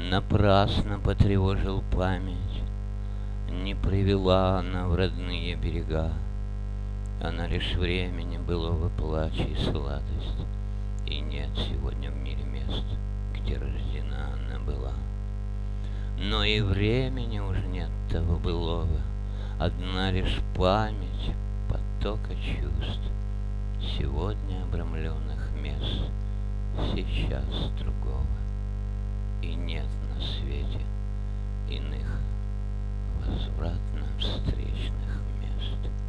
Напрасно потревожил память, не привела она в родные берега. Она лишь времени былого плача и сладость, и нет сегодня в мире мест, где рождена она была. Но и времени уж нет того былого, одна лишь память потока чувств, сегодня обрамленных мест, сейчас другого. И нет на свете иных возвратно встречных мест.